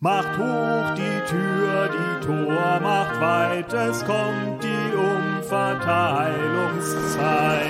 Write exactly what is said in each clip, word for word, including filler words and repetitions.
Macht hoch die Tür, die Tor macht weit, es kommt die Umverteilungszeit.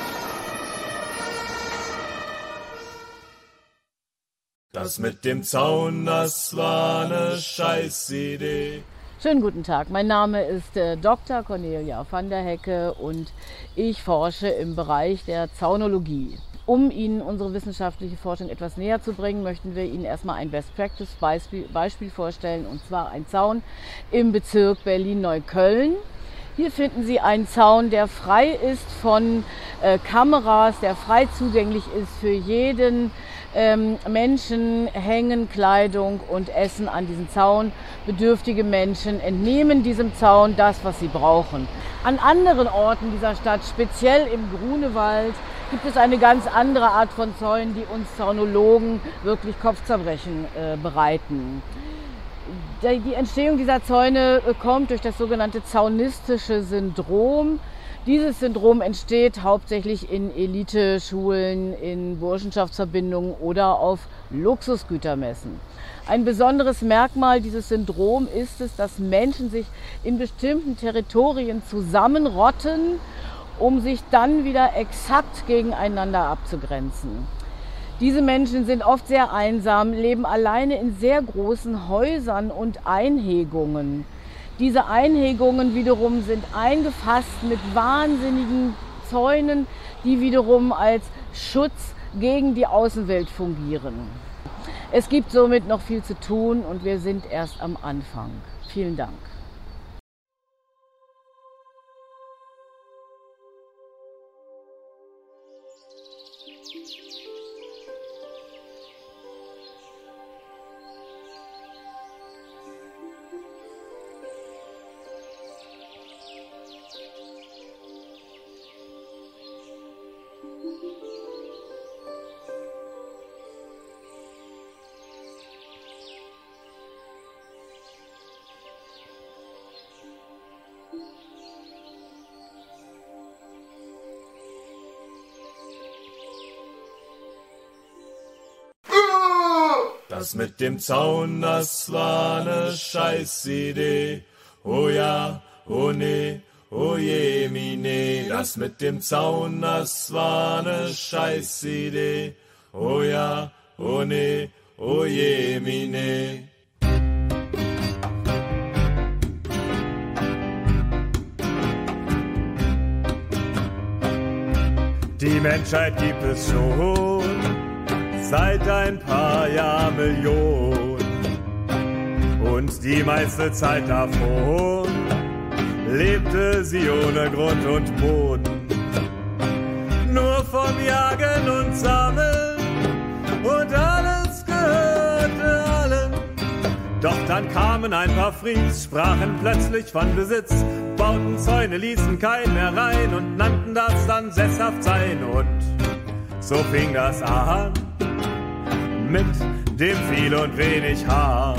Das mit dem Zaun, das war eine Scheißidee. Schönen guten Tag, mein Name ist äh, Doktor Cornelia van der Hecke und ich forsche im Bereich der Zaunologie. Um Ihnen unsere wissenschaftliche Forschung etwas näher zu bringen, möchten wir Ihnen erstmal ein Best-Practice-Beispiel Beispiel vorstellen, und zwar ein Zaun im Bezirk Berlin-Neukölln. Hier finden Sie einen Zaun, der frei ist von äh, Kameras, der frei zugänglich ist für jeden ähm, Menschen, hängen Kleidung und Essen an diesen Zaun. Bedürftige Menschen entnehmen diesem Zaun das, was sie brauchen. An anderen Orten dieser Stadt, speziell im Grunewald, gibt es eine ganz andere Art von Zäunen, die uns Zaunologen wirklich Kopfzerbrechen äh, bereiten. Die Entstehung dieser Zäune kommt durch das sogenannte zaunistische Syndrom. Dieses Syndrom entsteht hauptsächlich in Eliteschulen, in Burschenschaftsverbindungen oder auf Luxusgütermessen. Ein besonderes Merkmal dieses Syndroms ist es, dass Menschen sich in bestimmten Territorien zusammenrotten, um sich dann wieder exakt gegeneinander abzugrenzen. Diese Menschen sind oft sehr einsam, leben alleine in sehr großen Häusern und Einhegungen. Diese Einhegungen wiederum sind eingefasst mit wahnsinnigen Zäunen, die wiederum als Schutz gegen die Außenwelt fungieren. Es gibt somit noch viel zu tun und wir sind erst am Anfang. Vielen Dank. Das mit dem Zaun, das war eine Scheißidee. Oh ja, oh nee, oh je, mine. Das mit dem Zaun, das war eine Scheißidee. Oh ja, oh nee, oh je, mine. Die Menschheit gibt es schon seit ein paar Jahrmillionen und die meiste Zeit davon lebte sie ohne Grund und Boden, nur vom Jagen und Sammeln und alles gehörte allen. Doch dann kamen ein paar Freaks, sprachen plötzlich von Besitz, bauten Zäune, ließen keinen mehr rein und nannten das dann sesshaft sein. Und so fing das an mit dem viel und wenig Haar.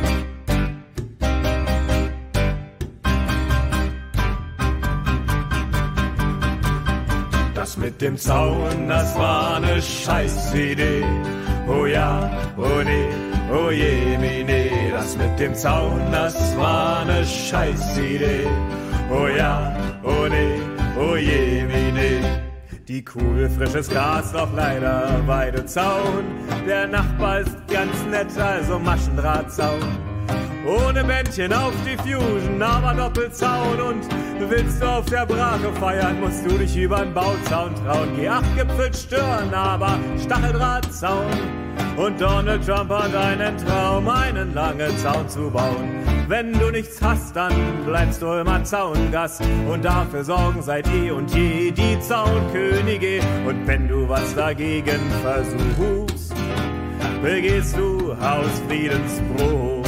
Das mit dem Zaun, das war eine Scheißidee. Oh ja, oh nee, oh je, mine. Das mit dem Zaun, das war eine Scheißidee. Oh ja, oh nee, oh je, mine. Die Kuh will frisches Gras, doch leider Weidezaun. Der Nachbar ist ganz nett, also Maschendrahtzaun. Ohne Bändchen auf die Fusion, aber Doppelzaun. Und willst du auf der Brache feiern, musst du dich übern Bauzaun trauen. G acht Gipfel stören, aber Stacheldrahtzaun. Und Donald Trump hat einen Traum, einen langen Zaun zu bauen. Wenn du nichts hast, dann bleibst du immer Zaungast. Und dafür sorgen seit eh und je die Zaunkönige. Und wenn du was dagegen versuchst, begehst du Hausfriedensbruch.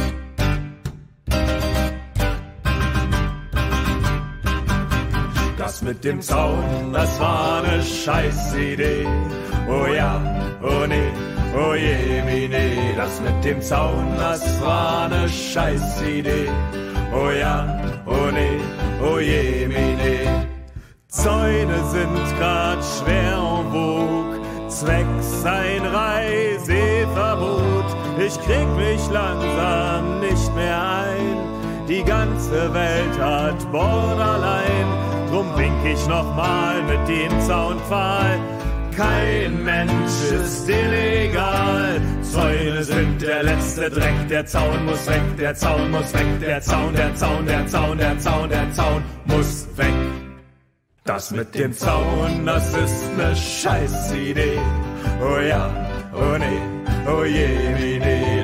Das mit dem Zaun, das war eine Scheißidee. Oh ja, oh nee, oh je, mine. Das mit dem Zaun, das war eine Scheißidee. Oh ja, oh nee, oh je, mine. Zäune sind grad schwer en vogue, zwecks ein Reiseverbot. Ich krieg mich langsam nicht mehr ein. Die ganze Welt hat Borderline. Drum wink ich nochmal mit dem Zaunpfahl. Kein Mensch ist illegal. Zäune sind der letzte Dreck. Der Zaun muss weg, der Zaun muss weg. Der Zaun, der Zaun, der Zaun, der Zaun, der Zaun muss weg. Das mit dem Zaun, das ist ne Scheißidee. Oh ja, oh nee, oh je, wie nee.